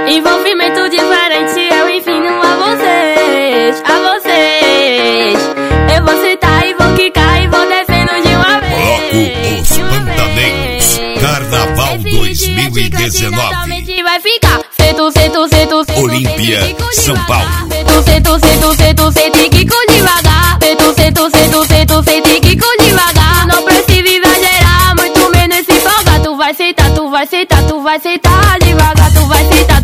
Envolvimento diferente, eu ensino a vocês, Eu vou sentar e vou quicar e vou descendo de uma vez. Bloco Os Pantaneiros, Carnaval 2019. Vai ficar sento, Olímpia, São Paulo. Sento e quico devagar. Sento e quico devagar. Não precisa exagerar, muito menos se empolgar. Tu vai sentar devagar. Tu vai sentar devagar. Tu vai sentar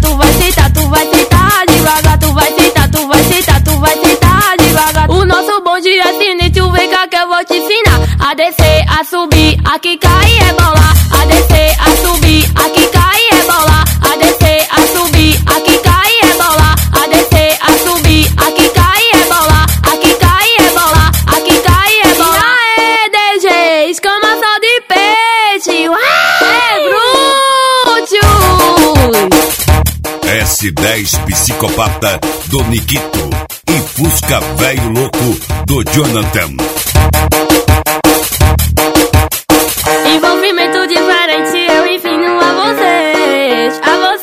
devagar. O nosso bonde é sinistro, vem cá que eu vou te ensinar. A descer, a subir, a quicar e rebolar. A descer, a subir, a quicar e rebolar. A descer, a subir, a quicar e rebolar. A descer, a subir, a quicar e rebolar. A quicar e rebolar, a quicar e rebolar. Aê, DG, escamação de peixe. Ué, bruxo. S10 Psicopata do Nikito e Fusca Velho Louco do Jonathan. Envolvimento diferente, eu ensino a vocês,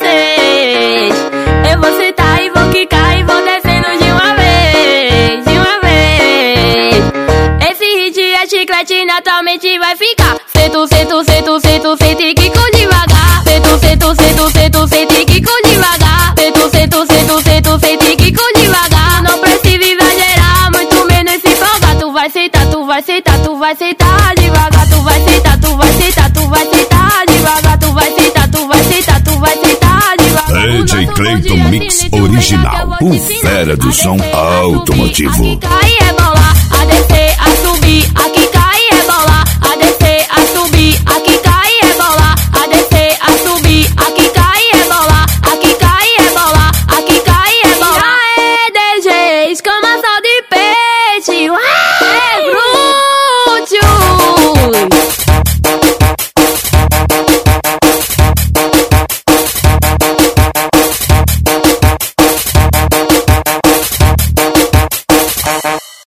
Eu vou sentar e vou quicar e vou descendo de uma vez. Esse hit é chiclete, naturalmente vai ficar. Sento e quico devagar. Sento e quico devagar. Sento e quico devagar. Não precisa exagerar, muito menos se empolgar. Tu vai sentar devagar. Tu vai sentar devagar. Tu vai sentar devagar. DJ Clayton Mix Original, o fera do som automotivo. A quicar e rebolar, a descer, a subir, a